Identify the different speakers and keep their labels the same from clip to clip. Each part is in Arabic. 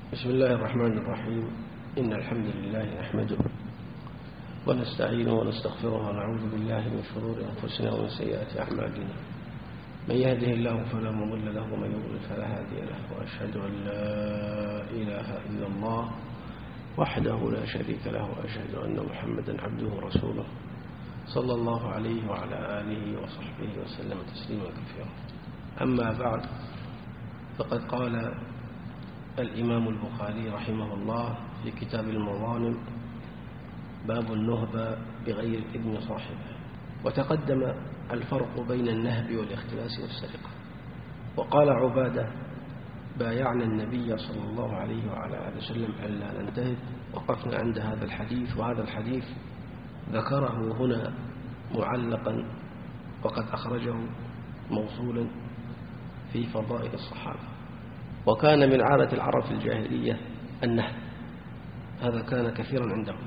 Speaker 1: بسم الله الرحمن الرحيم. إن الحمد لله نحمده ونستعينه ونستغفره ونعوذ بالله من شرور أنفسنا ومن سيئات أعمالنا. من يهده الله فلا مضل له ومن يضلل فلا هادي له، وأشهد أن لا إله إلا الله وحده لا شريك له، وأشهد أن محمدا عبده ورسوله صلى الله عليه وعلى آله وصحبه وسلم تسليما كثيرا. أما بعد، فقد قال الإمام البخاري رحمه الله في كتاب المظالم: باب النهب بغير إذن صاحبه. وتقدم الفرق بين النهب والاختلاس والسرقة. وقال عبادة: بايعنا النبي صلى الله عليه وعلى آله وسلم ألا ننتهب. وقفنا عند هذا الحديث، وهذا الحديث ذكره هنا معلقا، وقد أخرجه موصولا في فضائل الصحابة. وكان من عادة العرب في الجاهلية النهب، هذا كان كثيرا عندهم.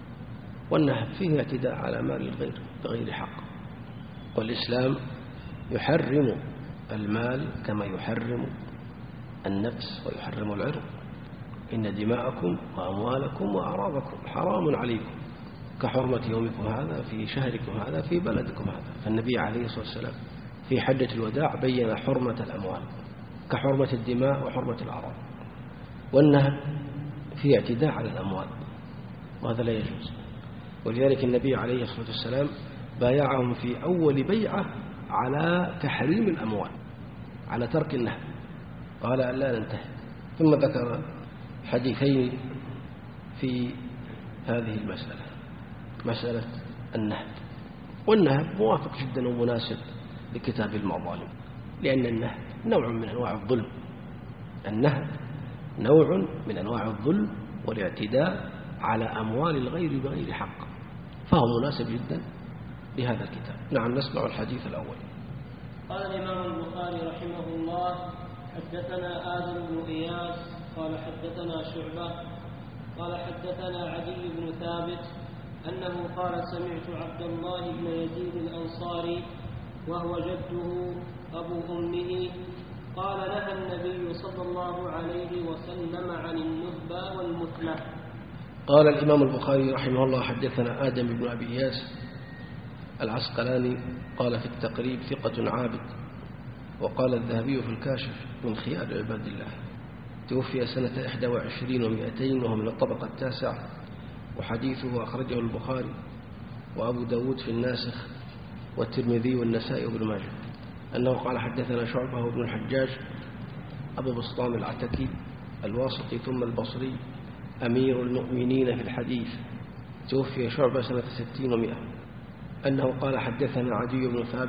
Speaker 1: والنهب فيه اعتداء على مال الغير بغير حق، والإسلام يحرم المال كما يحرم النفس ويحرم العرض. إن دماءكم وأموالكم وأعراضكم حرام عليكم كحرمة يومكم هذا في شهركم هذا في بلدكم هذا. فالنبي عليه الصلاة والسلام في حجة الوداع بين حرمة الأموال كحرمة الدماء وحرمة الأعراض. والنهب في اعتداء على الأموال، وهذا لا يجوز. ولذلك النبي عليه الصلاة والسلام بايعهم في أول بيعة على تحريم الأموال، على ترك النهب، قال ألا ننتهي. ثم ذكر حديثين في هذه المسألة، مسألة النهب. والنهب موافق جدا ومناسب لكتاب المظالم، لأن النهب نوع من أنواع الظلم. النهب نوع من أنواع الظلم والاعتداء على أموال الغير بغير حق، فهو مناسب جدا لهذا الكتاب. نعم، نسمع الحديث الأول.
Speaker 2: قال الإمام البخاري رحمه الله: حدثنا آدم بن إياس قال حدثنا شعبة قال حدثنا عدي بن ثابت أنه قال: سمعت عبد الله بن يزيد الأنصاري وهو جده أبو أمه قال: نهى النبي صلى الله عليه وسلم عن النهبة والمثلة.
Speaker 1: قال الإمام البخاري رحمه الله: حدثنا آدم بن أبي إياس العسقلاني قال في التقريب: ثقة عابد. وقال الذهبي في الكاشف: من خيار عباد الله. توفي سنة 21 و200 وهو من الطبقة التاسعة. وحديثه أخرجه البخاري وأبو داود في الناسخ والترمذي والنسائي وابن ماجه. أنه قال: حدثنا شعبة بن الحجاج أبو بسطام العتكي الواسطي ثم البصري أمير المؤمنين في الحديث. توفي شعبة سنة 60 و100. أنه قال: حدثنا عدي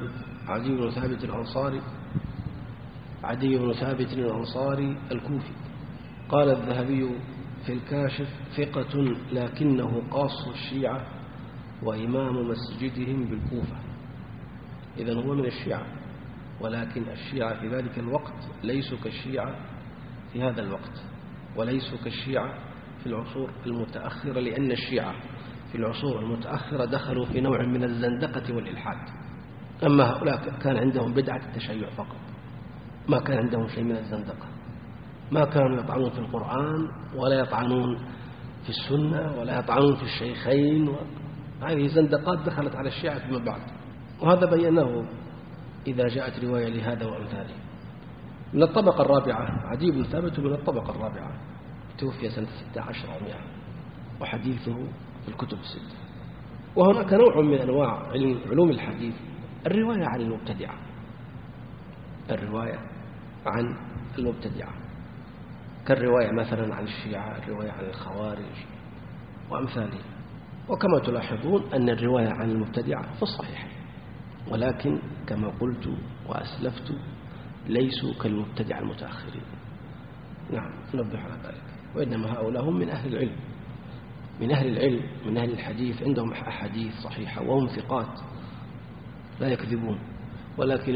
Speaker 1: بن ثابت الأنصاري الكوفي. قال الذهبي في الكاشف: ثقة لكنه قاص الشيعة وإمام مسجدهم بالكوفة. إذن هو من الشيعة، ولكن الشيعة في ذلك الوقت ليسوا كالشيعة في هذا الوقت، وليسوا كالشيعة في العصور المتأخرة، لأن الشيعة في العصور المتأخرة دخلوا في نوع من الزندقة والإلحاد. أما هؤلاء كان عندهم بدعة التشيع فقط، ما كان عندهم شيء من الزندقة. ما كانوا يطعنون في القرآن ولا يطعنون في السنة ولا يطعنون في الشيخين. هذه زندقات دخلت على الشيعة فيما بعد، وهذا بيناه إذا جاءت رواية لهذا وأمثاله. من الطبقة الرابعة، عدي بن ثابت من الطبقة الرابعة، توفي سنة 16 و100، وحديثه في الكتب الستة. وهناك نوع من أنواع علوم الحديث: الرواية عن المبتدعة، الرواية عن المبتدعة، كالرواية مثلا عن الشيعة، الرواية عن الخوارج وأمثاله. وكما تلاحظون أن الرواية عن المبتدعة في الصحيح، ولكن كما قلت وأسلفت ليسوا كالمبتدع المتأخرين. نعم، نوضح على ذلك. وإنما هؤلاء هم من أهل العلم، من أهل الحديث، عندهم أحاديث صحيحة وهم ثقات لا يكذبون، ولكن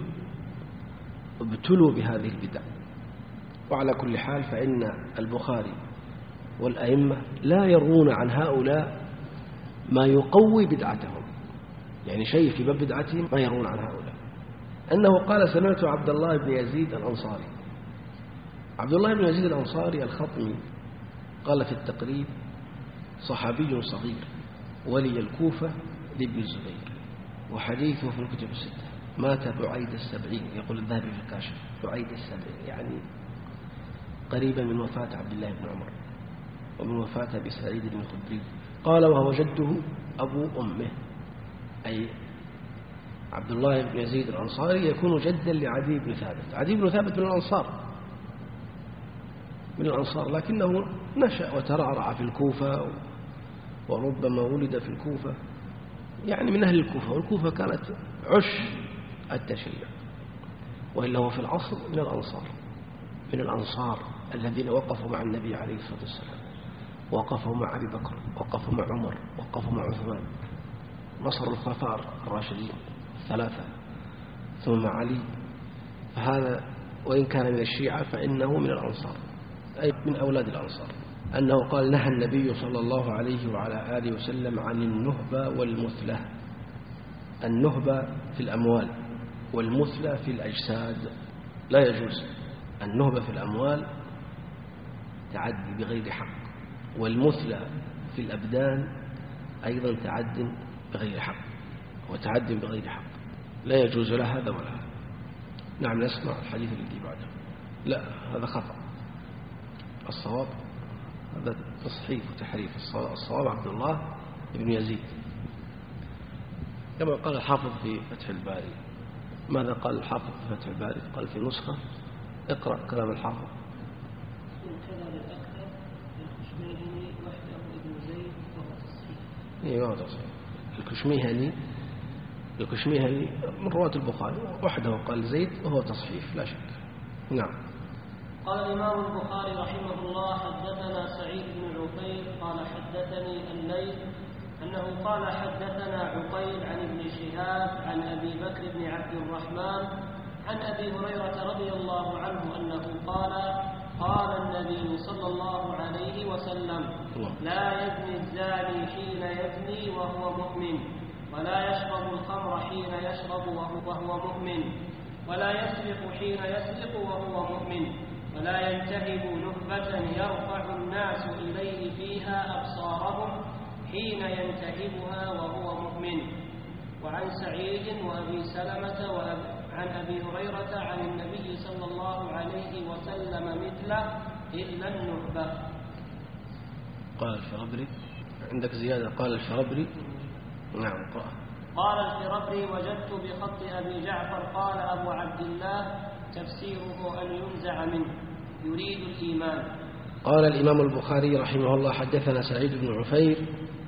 Speaker 1: ابتلوا بهذه البدع. وعلى كل حال فإن البخاري والأئمة لا يروون عن هؤلاء ما يقوي بدعتهم، يعني شيء في باب بدعتهم ما يرون عن هؤلاء. أنه قال: سمعت عبد الله بن يزيد الأنصاري. عبد الله بن يزيد الأنصاري الخطمي قال في التقريب: صحابي صغير ولي الكوفة لابن الزبير، وحديثه في الكتب الستة. مات بعيد 70، يقول الذهبي في الكاشف بعيد 70، يعني قريبا من وفاة عبد الله بن عمر ومن وفاة أبي سعيد بن الخدري. قال: وهو جده أبو أمه، أي عبد الله بن يزيد الأنصاري يكون جدا لعدي بن ثابت. عدي بن ثابت من الأنصار، لكنه نشأ وترعرع في الكوفة، وربما ولد في الكوفة، يعني من أهل الكوفة، والكوفة كانت عش التشيع، وإلا هو في العصر من الأنصار الذين وقفوا مع النبي عليه الصلاة والسلام، وقفوا مع أبي بكر، وقفوا مع عمر، وقفوا مع عثمان، نصر الخلفاء الراشدين الثلاثة، ثم علي. فهذا وإن كان من الشيعة فإنه من الأنصار، أي من أولاد الأنصار. أنه قال: نهى النبي صلى الله عليه وعلى آله وسلم عن النهبة والمثلة. النهبة في الأموال، والمثلة في الأجساد، لا يجوز. النهبة في الأموال تعدي بغير حق، والمثلة في الأبدان أيضا تعد بغير حق، وتعد بغير حق، لا يجوز لا هذا ولا هذا. نعم، نسمع الحديث الذي بعده. لا، هذا خطأ. الصواب هذا تصحيف وتحريف. الصواب عبد الله بن يزيد، كما قال الحافظ في فتح الباري. ماذا قال الحافظ في فتح الباري؟ قال في نسخة، اقرأ كلام الحافظ. وهو تصحيف. الكشميهني من رواة البخاري وحده قال زيد، وهو تصحيف لا شك. نعم.
Speaker 2: قال الإمام البخاري رحمه الله: حدثنا سعيد بن عقيل قال حدثني الليث أنه قال حدثنا عقيل عن ابن شهاب عن أبي بكر بن عبد الرحمن عن أبي هريرة رضي الله عنه أنه قال النبي صلى الله عليه وسلم: لا يزني الزاني حين يزني وهو مؤمن، ولا يشرب الخمر حين يشرب وهو مؤمن، ولا يسرق حين يسرق وهو مؤمن، ولا ينتهب نهبة يرفع الناس إليه فيها أبصارهم حين ينتهبها وهو مؤمن. وعن سعيد وأبي سلمة وعن أبي هريرة عن النبي صلى الله عليه وسلم مثله إلا النهبة.
Speaker 1: قال الفربري، عندك زيادة؟ قال الفربري. نعم، قرأ.
Speaker 2: قال الفربري: وجدت بخط أبي جعفر قال أبو عبد الله تفسيره أن ينزع منه، يريد الإيمان.
Speaker 1: قال الإمام البخاري رحمه الله: حدثنا سعيد بن عفير،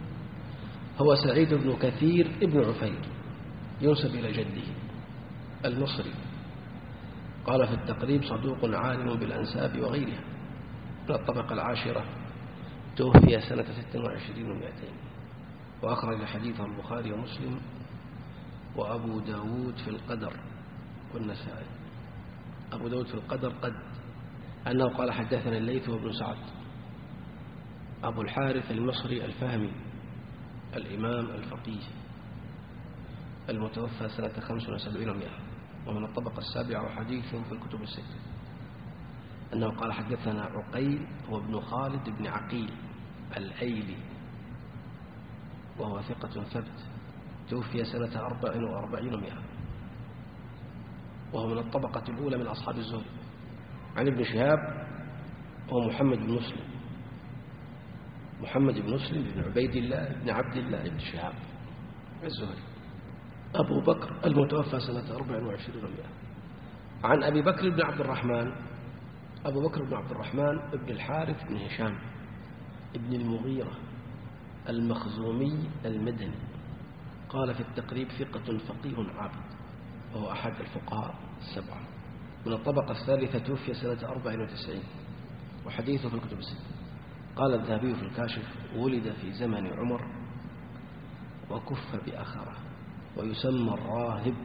Speaker 1: هو سعيد بن كثير ابن عفير، ينسب إلى جده المصري. قال في التقريب: صدوق عالم بالأنساب وغيرها، من الطبقة العاشرة، توفي سنة 26 و200، وأخرج حديثه البخاري ومسلم وأبو داود في القدر والنسائي. أبو داود في القدر أنه قال حدثنا الليث وابن سعد أبو الحارث المصري الفهمي الإمام الفقيه المتوفى سنة 75 و100، ومن الطبقة السابعة، وحديثه في الكتب الستة. أنه قال حدثنا عقيل هو ابن خالد بن عقيل الأيلي، وهو ثقة ثبت، توفي سنة 44 و100، وهو من الطبقة الأولى من أصحاب الزهري. عن ابن شهاب هو محمد بن مسلم بن عبيد الله بن عبد الله بن شهاب الزهري، أبو بكر المتوفى سنة 24 و100. عن أبي بكر بن عبد الرحمن ابن الحارث بن هشام ابن المغيرة المخزومي المدني. قال في التقريب: ثقة فقيه عابد، وهو أحد الفقهاء السبعة، من الطبقة الثالثة، توفي سنة 94، وحديثه في الكتب الستة. قال الذهبي في الكاشف: ولد في زمن عمر وكف بأخره، ويسمى الراهب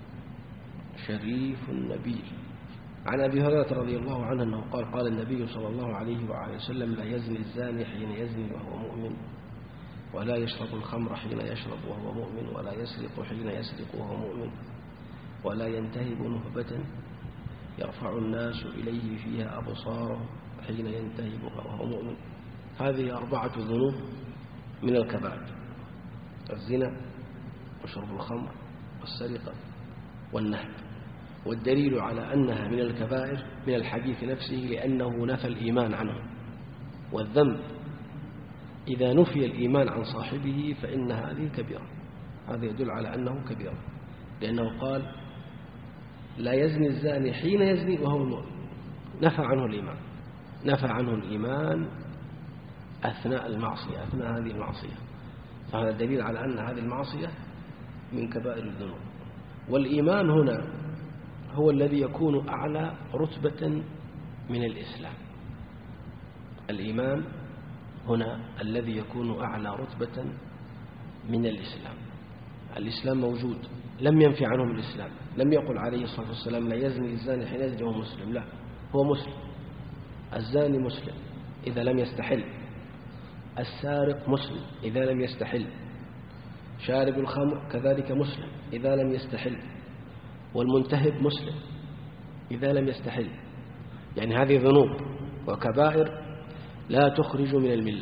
Speaker 1: شريف النبيل. عن أبي هريرة رضي الله عنه أنه قال النبي صلى الله عليه وآله وسلم: لا يزني الزاني حين يزني وهو مؤمن، ولا يشرب الخمر حين يشرب وهو مؤمن، ولا يسرق حين يسرق وهو مؤمن، ولا ينتهب نهبة يرفع الناس إليه فيها أبصارهم حين ينتهبها وهو مؤمن. هذه 4 ذنوب من الكبائر: الزنا وشرب الخمر والسرقة والنهب. والدليل على أنها من الكبائر من الحديث نفسه، لأنه نفى الإيمان عنه. والذنب إذا نفي الإيمان عن صاحبه فإن هذه كبيرة. هذا يدل على أنه كبيرة، لأنه قال: لا يزني الزاني حين يزني وهو مؤمن. نفى عنه الإيمان، نفى عنه الإيمان أثناء المعصية، أثناء هذه المعصية. فهذا دليل على أن هذه المعصية من كبائر الذنوب. والإيمان هنا هو الذي يكون أعلى رتبة من الإسلام. الإيمان هنا الذي يكون أعلى رتبة من الإسلام. الإسلام موجود، لم ينفي عنهم الإسلام. لم يقل عليه الصلاة والسلام: لا يزني الزاني حين يزني وهو مسلم. لا، هو مسلم. الزاني مسلم إذا لم يستحل. السارق مسلم إذا لم يستحل. شارب الخمر كذلك مسلم إذا لم يستحل. والمنتهب مسلم إذا لم يستحل. يعني هذه ذنوب وكبائر لا تخرج من الملة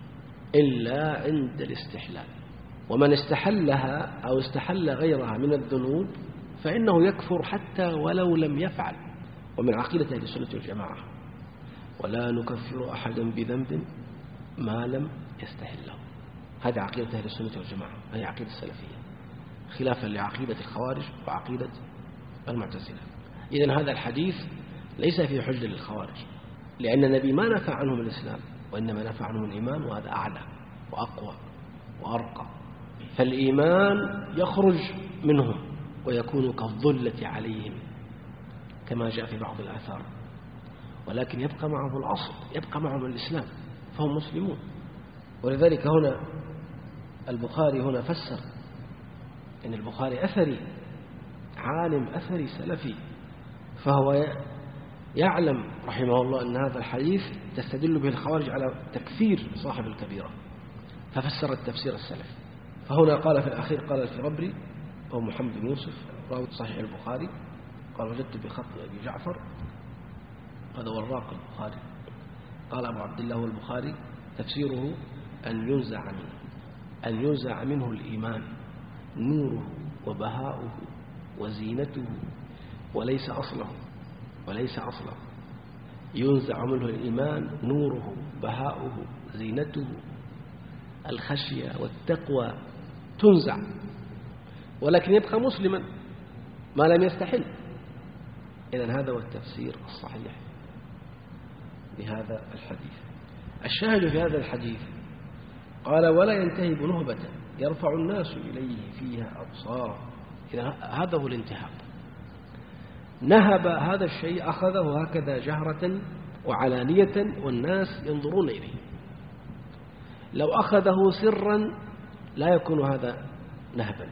Speaker 1: إلا عند الاستحلال. ومن استحلها أو استحل غيرها من الذنوب فإنه يكفر حتى ولو لم يفعل. ومن عقيدة أهل السنة والجماعة: ولا نكفر أحدا بذنب ما لم يستحله. هذه عقيدة أهل السنة والجماعة، هي عقيدة السلفية، خلافا لعقيدة الخوارج وعقيدة المعتزلة. إذن هذا الحديث ليس فيه حجة للخوارج، لأن النبي ما نفى عنهم الإسلام، وإنما نفى عنهم الإيمان، وهذا أعلى وأقوى وأرقى. فالإيمان يخرج منهم ويكون كالظلة عليهم كما جاء في بعض الآثار، ولكن يبقى معهم الأصل، يبقى معهم الإسلام، فهم مسلمون. ولذلك هنا البخاري هنا فسر إن البخاري أثري، عالم أثري سلفي، فهو يعلم رحمه الله أن هذا الحديث تستدل به الخوارج على تكفير صاحب الكبيرة، ففسر التفسير السلفي. فهنا قال في الأخير: قال الفربري أو محمد بن يوسف راوي صحيح البخاري، قال: وجدت بخط أبي جعفر، هذا وراق البخاري. قال أبو عبد الله البخاري: تفسيره أن ينزع منه الإيمان نوره وبهاؤه وزينته وليس أصله. ينزع منه الإيمان نوره بهاؤه زينته، الخشية والتقوى تنزع، ولكن يبقى مسلما ما لم يستحل. إذن هذا هو التفسير الصحيح لهذا الحديث. الشاهد في هذا الحديث قال: ولا ينتهب نهبة يرفع الناس إليه فيها أبصارا. إذن هذا هو الانتهاب. نهب هذا الشيء، أخذه هكذا جهرة وعلانية والناس ينظرون إليه. لو أخذه سرا لا يكون هذا نهبا،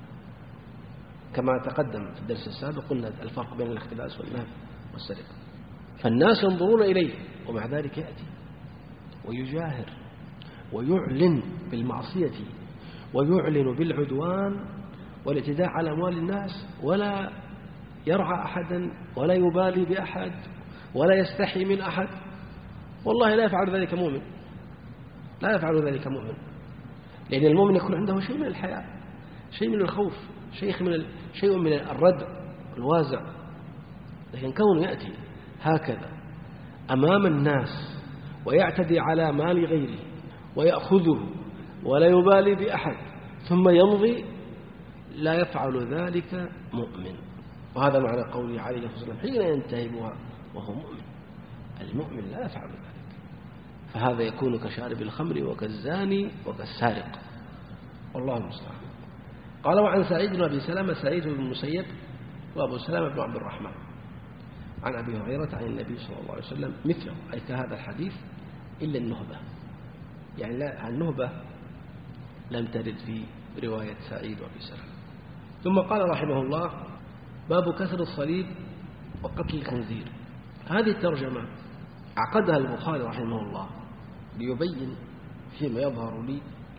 Speaker 1: كما تقدم في الدرس السابق قلنا الفرق بين الاختلاس والنهب والسرقة. فالناس ينظرون إليه ومع ذلك يأتي ويجاهر ويعلن بالمعصية ويعلن بالعدوان والاعتداء على أموال الناس، ولا يرعى أحدا ولا يبالي بأحد ولا يستحي من أحد. والله لا يفعل ذلك مؤمن، لا يفعل ذلك مؤمن، لأن المؤمن يكون عنده شيء من الحياء، شيء من الخوف، شيء من الردع الوازع. لكن كونه يأتي هكذا أمام الناس ويعتدي على مال غيره ويأخذه ولا يبالي بأحد ثم يمضي، لا يفعل ذلك مؤمن. وهذا معنى قوله عليه الصلاة والسلام: حين ينتهبها وهو مؤمن. المؤمن لا يفعل ذلك، فهذا يكون كشارب الخمر وكالزاني وكالسارق، والله المستعان. قال: وعن سعيد بن أبي سلمة سعيد بن المسيب وأبو سلمة بن عبد الرحمن عن أبي هريرة عن النبي صلى الله عليه وسلم مثله، أي كهذا الحديث، إلا النهبة. يعني لا، النهبة لم ترد في رواية سعيد وأبي سلمة. ثم قال رحمه الله: باب كسر الصليب وقتل الخنزير. هذه الترجمة عقدها البخاري رحمه الله ليبين فيما يظهر لي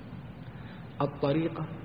Speaker 1: الطريقة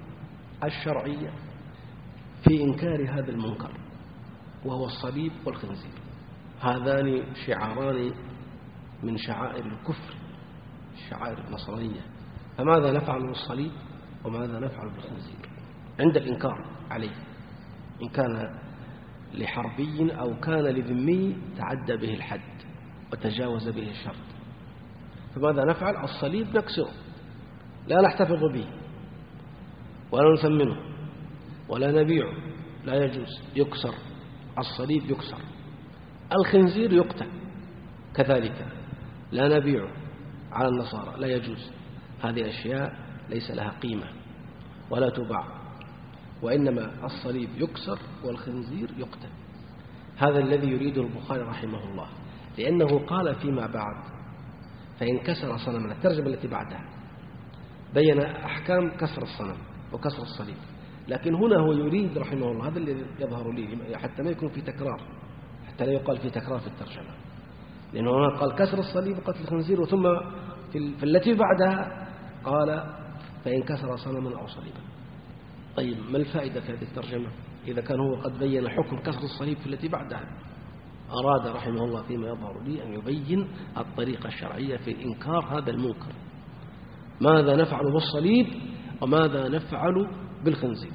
Speaker 1: الشرعية في إنكار هذا المنكر، وهو الصليب والخنزير. هذان شعاران من شعائر الكفر، شعائر النصرانية. فماذا نفعل بالصليب وماذا نفعل بالخنزير عند الإنكار عليه؟ إن كان لحربي أو كان لذمي تعدى به الحد وتجاوز به الشرط، فماذا نفعل؟ الصليب نكسره، لا نحتفظ به ولا نثمنه ولا نبيعه، لا يجوز، يكسر. الصليب يكسر. الخنزير يقتل كذلك، لا نبيعه على النصارى، لا يجوز. هذه أشياء ليس لها قيمة ولا تباع، وإنما الصليب يكسر والخنزير يقتل. هذا الذي يريده البخاري رحمه الله، لأنه قال فيما بعد فإن كسر صنما، الترجمة التي بعدها بين أحكام كسر الصنم وكسر الصليب، لكن هنا هو يريد رحمه الله، هذا الذي يظهر لي حتى ما يكون في تكرار، حتى لا يقال في تكرار في الترجمة، لأنه هنا قال كسر الصليب وقتل الخنزير، وثم في التي بعدها قال فإن كسر صنما أو صليبا. طيب ما الفائدة في هذه الترجمة إذا كان هو قد بين حكم كسر الصليب في التي بعدها؟ أراد رحمه الله فيما يظهر لي أن يبين الطريقة الشرعية في إنكار هذا المنكر، ماذا نفعل بالصليب وماذا نفعل بالخنزير.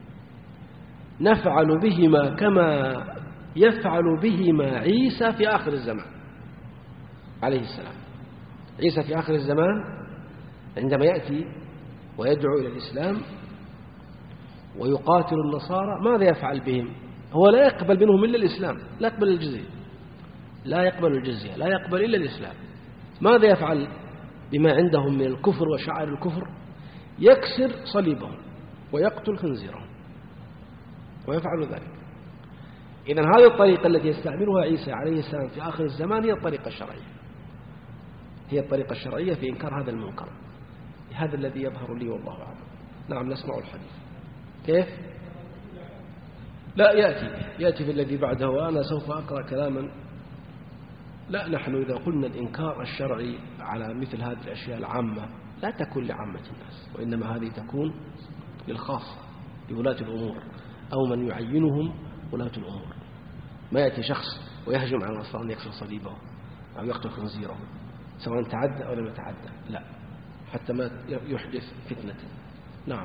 Speaker 1: نفعل بهما كما يفعل بهما عيسى في آخر الزمان عليه السلام. عيسى في آخر الزمان عندما يأتي ويدعو إلى الإسلام ويقاتل النصارى، ماذا يفعل بهم؟ هو لا يقبل منهم إلا الإسلام، لا يقبل الجزية، لا يقبل الجزية، لا يقبل إلا الإسلام. ماذا يفعل بما عندهم من الكفر وشعائر الكفر؟ يكسر صليبهم ويقتل خنزيرهم ويفعل ذلك. إذن هذه الطريقة التي يستعملها عيسى عليه السلام في آخر الزمان هي الطريقة الشرعية، هي الطريقة الشرعية في إنكار هذا المنكر. هذا الذي يظهر لي والله أعلم. نعم نسمع الحديث. كيف؟ لا يأتي في الذي بعده، وأنا سوف أقرأ كلاما. لا، نحن إذا قلنا الإنكار الشرعي على مثل هذه الأشياء العامة لا تكون لعامة الناس، وإنما هذه تكون للخاصة، لولاة الأمور أو من يعينهم ولاة الأمور. ما يأتي شخص ويهجم على النصارى يكسر صليبه أو يقتل خنزيره سواء تعدى أو لم يتعدى، لا، حتى ما يحدث فتنة. نعم.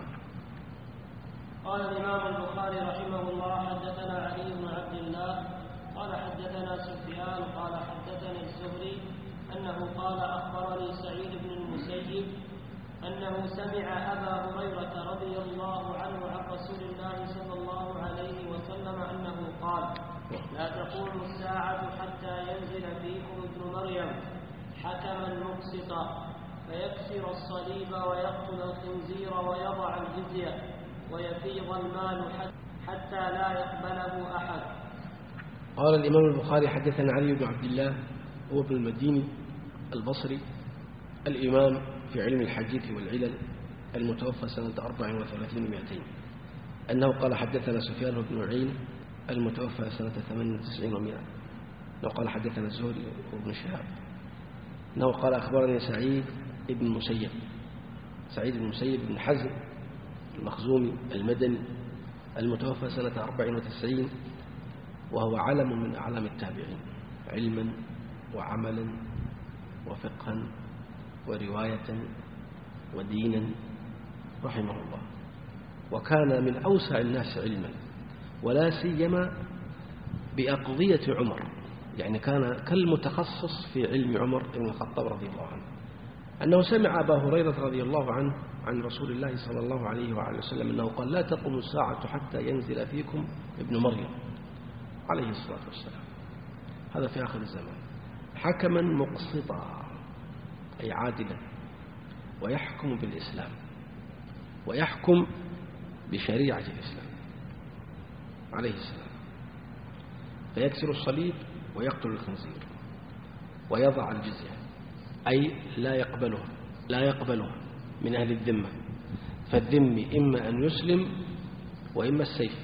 Speaker 2: قال الإمام البخاري رحمه الله حدثنا علي بن عبد الله قال حدثنا سفيان قال حدثنا الزهري أنه قال أخبرني سعيد بن المسيب أنه سمع أبا هريرة رضي الله عنه عن رسول الله صلى الله عليه وسلم أنه قال لا تقوم الساعة حتى ينزل فيكم ابن مريم حكما مقسطا فيكسر الصليب ويقتل الخنزير ويضع الجزية ويفيض المال حتى لا يقبله أحد.
Speaker 1: قال الإمام البخاري حدثنا علي بن عبد الله هو ابن المديني البصري الإمام في علم الحديث والعلل المتوفى سنة 34 و200 أنه قال حدثنا سفيان بن عين المتوفى سنة 98 و100 أنه قال حدثنا الزهري وابن شهاب أنه قال أخبرني سعيد بن المسيب، سعيد بن المسيب بن حزم المخزومي المدني المتوفى سنة 94 وهو علم من أعلام التابعين علما وعملا وفقها ورواية ودينا رحمه الله، وكان من أوسع الناس علما ولا سيما بأقضية عمر، يعني كان كالمتخصص في علم عمر بن الخطاب رضي الله عنه، أنه سمع أبا هريرة رضي الله عنه عن رسول الله صلى الله عليه وعلى وسلم أنه قال لا تقوم الساعة حتى ينزل فيكم ابن مريم عليه الصلاة والسلام، هذا في آخر الزمان، حكما مقسطا أي عادلا، ويحكم بالإسلام ويحكم بشريعة الإسلام عليه السلام، فيكسر الصليب ويقتل الخنزير ويضع الجزية، أي لا يقبله من أهل الذمة، فالذم إما أن يسلم وإما السيف.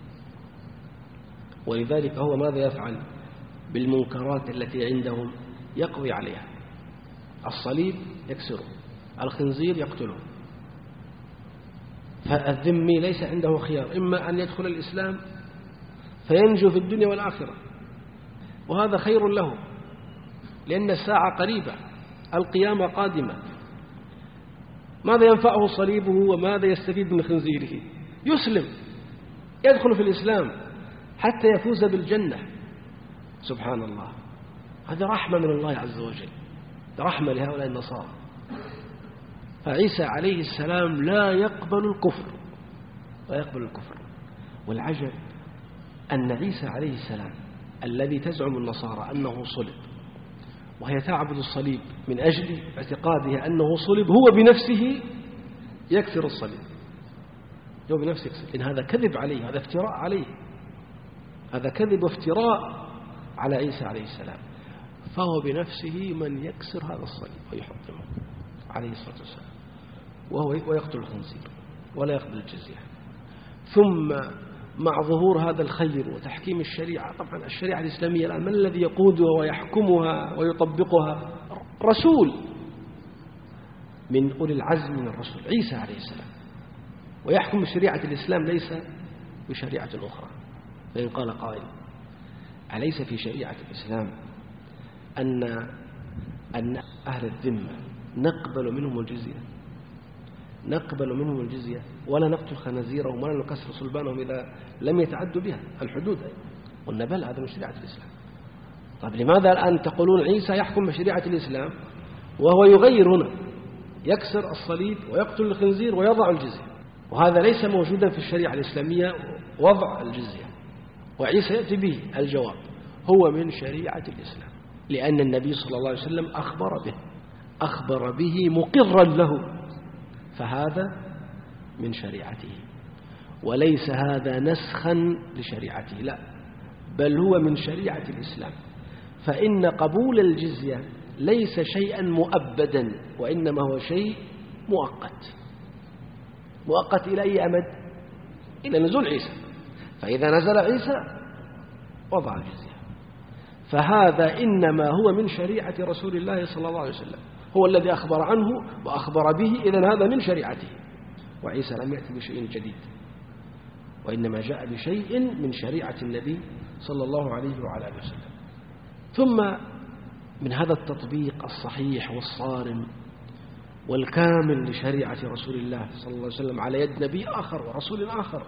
Speaker 1: ولذلك هو ماذا يفعل بالمنكرات التي عندهم؟ يقضي عليها، الصليب يكسره، الخنزير يقتله، فالذمي ليس عنده خيار، إما أن يدخل الإسلام فينجو في الدنيا والآخرة، وهذا خير له، لأن الساعة قريبة، القيامة قادمة. ماذا ينفعه صليبه وماذا يستفيد من خنزيره؟ يسلم، يدخل في الإسلام حتى يفوز بالجنة. سبحان الله، هذه رحمة من الله عز وجل، رحمة لهؤلاء النصارى. فعيسى عليه السلام لا يقبل الكفر، لا يقبل الكفر. والعجب أن عيسى عليه السلام الذي تزعم النصارى أنه صلب، وهي تعبد الصليب من أجل اعتقادها أنه صلب، هو بنفسه يكسر الصليب، هو بنفسه يكسر. إن هذا كذب عليه، هذا افتراء عليه، هذا كذب وافتراء على عيسى عليه السلام. فهو بنفسه من يكسر هذا الصليب ويحطمه عليه الصلاة والسلام، ويقتل الخنزير ولا يقبل الجزية. ثم مع ظهور هذا الخير وتحكيم الشريعة، طبعا الشريعة الإسلامية الآن من الذي يقودها ويحكمها ويطبقها؟ رسول من أولي العزم من الرسل، عيسى عليه السلام، ويحكم شريعة الإسلام ليس بشريعة أخرى. فإن قال قائل: أليس في شريعة الإسلام أن أهل الذمة نقبل منهم الجزية، نقبل منهم الجزية ولا نقتل خنازيرهم ولا نكسر صلبانهم إذا لم يتعدوا بها الحدود؟ قلنا بل، هذا من شريعة الإسلام. طيب لماذا الآن تقولون عيسى يحكم بشريعة الإسلام وهو يغير هنا، يكسر الصليب ويقتل الخنزير ويضع الجزية؟ وهذا ليس موجودا في الشريعة الإسلامية، وضع الجزية. وعيسى يأتي به. الجواب: هو من شريعة الإسلام، لأن النبي صلى الله عليه وسلم أخبر به مقرا له، فهذا من شريعته، وليس هذا نسخا لشريعته، لا، بل هو من شريعة الإسلام. فإن قبول الجزية ليس شيئا مؤبدا، وإنما هو شيء مؤقت. مؤقت إلى أي أمد؟ إلى نزول عيسى. فإذا نزل عيسى وضع الجزية. فهذا إنما هو من شريعة رسول الله صلى الله عليه وسلم، هو الذي أخبر عنه وأخبر به، إذن هذا من شريعته. وعيسى لم يأتي بشيء جديد، وإنما جاء بشيء من شريعة النبي صلى الله عليه وعلى آله وسلم. ثم من هذا التطبيق الصحيح والصارم والكامل لشريعة رسول الله صلى الله عليه وسلم على يد نبي آخر ورسول آخر،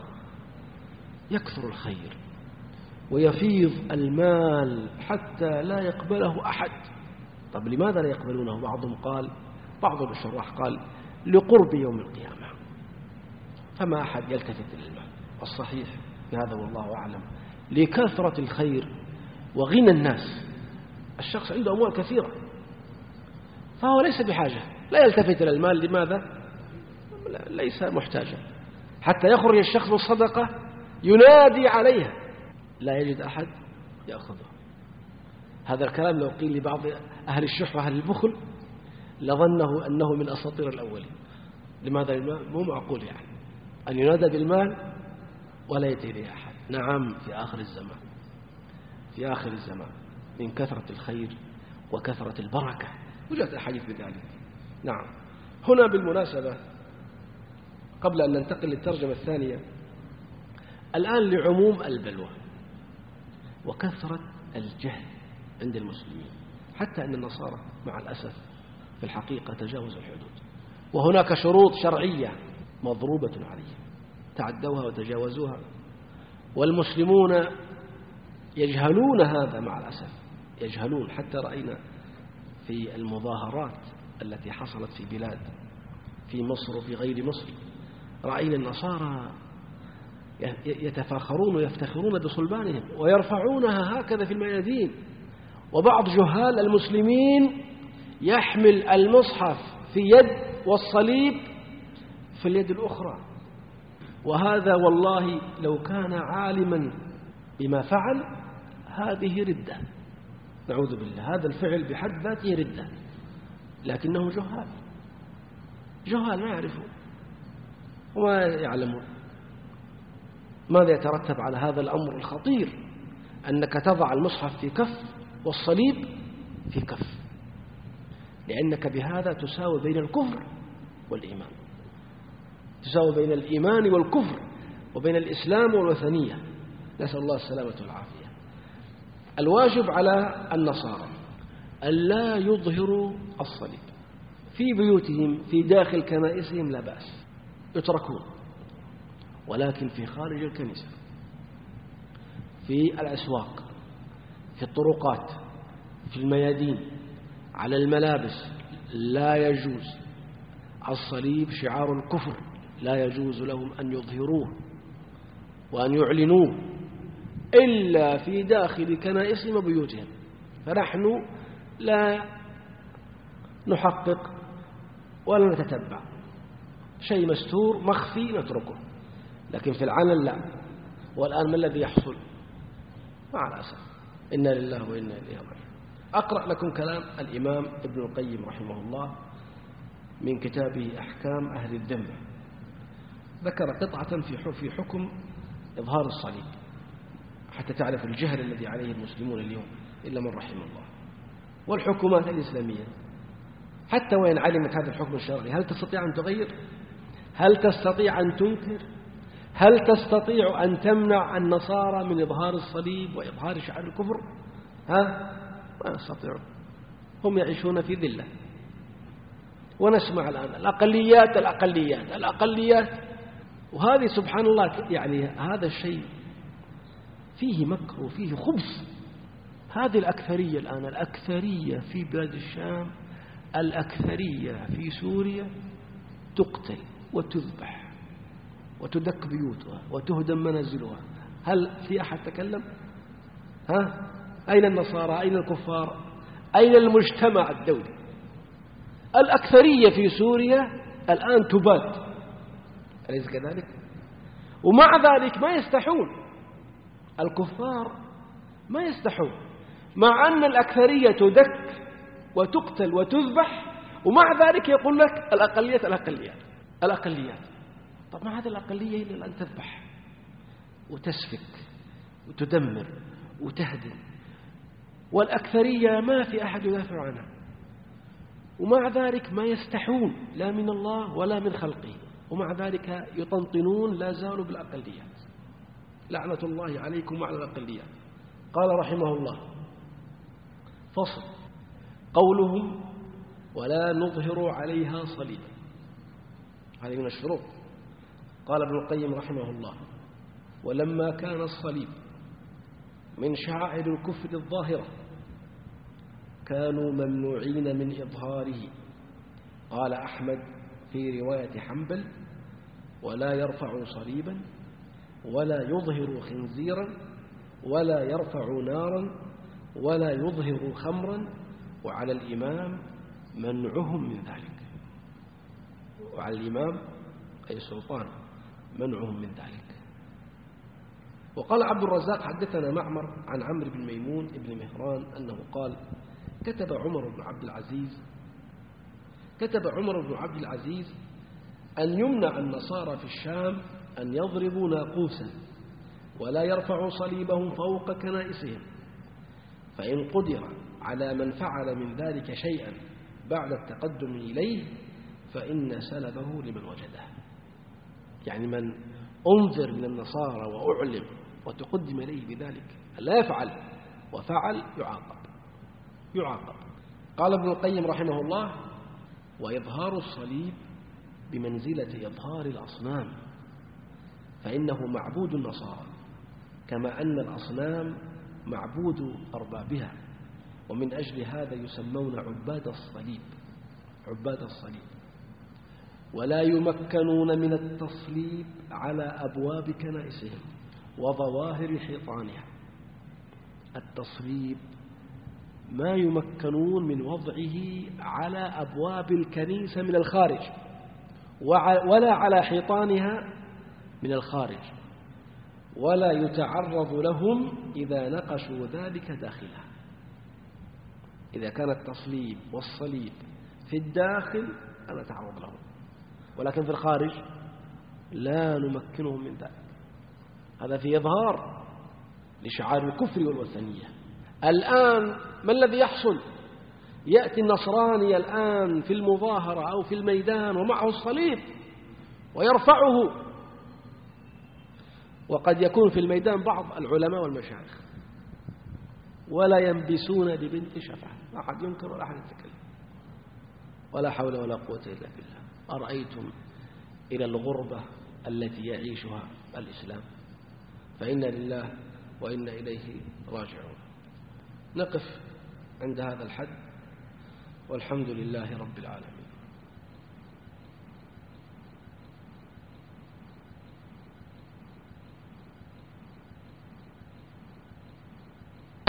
Speaker 1: يكثر الخير ويفيض المال حتى لا يقبله أحد. طب لماذا لا يقبلونه؟ بعض الشراح قال: لقرب يوم القيامة، فما أحد يلتفت إلى المال. الصحيح في هذا والله أعلم لكثرة الخير وغنى الناس. الشخص عنده أموال كثيرة فهو ليس بحاجة، لا يلتفت إلى المال. لماذا؟ ليس محتاجا. حتى يخرج الشخص بالصدقة ينادي عليها، لا يجد أحد يأخذها. هذا الكلام لو قيل لبعض أهل الشح وأهل البخل لظنه أنه من أساطير الأولين. لماذا؟ مو معقول يعني أن ينادى بالمال ولا يأتي إليه أحد. نعم، في آخر الزمان، في آخر الزمان من كثرة الخير وكثرة البركة، وجدت أحاديث بذلك. نعم. هنا بالمناسبة قبل أن ننتقل للترجمة الثانية، الآن لعموم البلوى وكثرة الجهل عند المسلمين، حتى أن النصارى مع الأسف في الحقيقة تجاوزوا الحدود، وهناك شروط شرعية مضروبة عليهم تعدوها وتجاوزوها، والمسلمون يجهلون هذا مع الأسف، يجهلون. حتى رأينا في المظاهرات التي حصلت في بلاد في مصر وفي غير مصر، رأينا النصارى يتفاخرون ويفتخرون بصلبانهم ويرفعونها هكذا في الميادين، وبعض جهال المسلمين يحمل المصحف في يد والصليب في اليد الأخرى. وهذا والله لو كان عالما بما فعل هذه ردة، نعوذ بالله. هذا الفعل بحد ذاته ردة، لكنهم جهال ما يعرفون وما يعلمون ماذا يترتب على هذا الأمر الخطير، أنك تضع المصحف في كف والصليب في كف، لأنك بهذا تساوي بين الكفر والإيمان، تساوي بين الإيمان والكفر وبين الإسلام والوثنية، نسأل الله السلامة والعافية. الواجب على النصارى ألا يظهروا الصليب في بيوتهم، في داخل كنائسهم لا بأس، يتركون، ولكن في خارج الكنيسة، في الأسواق، في الطرقات، في الميادين، على الملابس لا يجوز. الصليب شعار الكفر، لا يجوز لهم أن يظهروه وأن يعلنوه إلا في داخل كنائسهم وبيوتهم. فنحن لا نحقق ولا نتتبع، شيء مستور مخفي نتركه، لكن في العلن لا. والآن ما الذي يحصل؟ مع الأسف إنا لله وإنا إليه راجعون. أقرأ لكم كلام الإمام ابن القيم رحمه الله من كتابه أحكام أهل الذمة. ذكر قطعة في حكم إظهار الصليب حتى تعرف الجهل الذي عليه المسلمون اليوم إلا من رحم الله. والحكومات الإسلامية حتى وإن علمت هذا الحكم الشرعي هل تستطيع أن تغير؟ هل تستطيع أن تنكر؟ هل تستطيع أن تمنع النصارى من إظهار الصليب وإظهار شعار الكفر؟ ما يستطيعون، هم يعيشون في ذلة. ونسمع الآن الأقليات، وهذه سبحان الله يعني هذا الشيء فيه مكر وفيه خبث. هذه الأكثرية الآن، الأكثرية في بلاد الشام، الأكثرية في سوريا تقتل وتذبح وتدك بيوتها وتهدم منازلها. هل في أحد تكلم؟ أين النصارى؟ أين الكفار؟ أين المجتمع الدولي؟ الأكثرية في سوريا الآن تباد، أليس كذلك؟ ومع ذلك ما يستحون الكفار، ما يستحون، مع أن الأكثرية تدك وتقتل وتذبح، ومع ذلك يقول لك الأقليات. طب ما هذه الأقلية إلا أن تذبح وتسفك وتدمر وتهدم، والأكثرية ما في أحد يدافع عنها، ومع ذلك ما يستحون لا من الله ولا من خلقه، ومع ذلك يطنطنون لا زالوا بالأقليات. لعنة الله عليكم وعلى الأقليات. قال رحمه الله: فصل. قولهم ولا نظهر عليها صليبا، هذه من الشروط. قال ابن القيم رحمه الله: ولما كان الصليب من شعائر الكفر الظاهرة كانوا ممنوعين من إظهاره. قال أحمد في رواية حنبل: ولا يرفع صليبا ولا يظهر خنزيرا ولا يرفع نارا ولا يظهر خمرا، وعلى الإمام منعهم من ذلك. وعلى الإمام أي السلطان منعهم من ذلك. وقال عبد الرزاق: حدثنا معمر عن عمرو بن ميمون بن مهران أنه قال: كتب عمر بن عبد العزيز أن يمنع النصارى في الشام أن يضربوا ناقوسا ولا يرفعوا صليبهم فوق كنائسهم، فإن قدر على من فعل من ذلك شيئا بعد التقدم إليه فإن سلبه لمن وجده. يعني من أنذر من النصارى وأعلم وتقدم إليه بذلك لا يفعل وفعل يعاقب. قال ابن القيم رحمه الله: وإظهار الصليب بمنزلة إظهار الأصنام، فإنه معبود النصارى كما أن الأصنام معبود أربابها، ومن أجل هذا يسمون عباد الصليب. ولا يمكنون من التصليب على أبواب كنائسهم وظواهر حيطانها. التصليب ما يمكنون من وضعه على أبواب الكنيسة من الخارج ولا على حيطانها من الخارج، ولا يتعرض لهم إذا نقشوا ذلك داخلها. إذا كان التصليب والصليب في الداخل لا نتعرض لهم، ولكن في الخارج لا نمكنهم من ذلك. هذا في إظهار لشعار الكفر والوثنية. الآن ما الذي يحصل؟ يأتي النصراني الآن في المظاهرة أو في الميدان ومعه الصليب ويرفعه، وقد يكون في الميدان بعض العلماء والمشايخ، ولا ينبسون ببنت شفعة. لا أحد ينكر ولا أحد يتكلم. ولا حول ولا قوة إلا بالله. أرأيتم إلى الغربة التي يعيشها الإسلام، فإنا لله وإنا إليه راجعون. نقف عند هذا الحد، والحمد لله رب العالمين.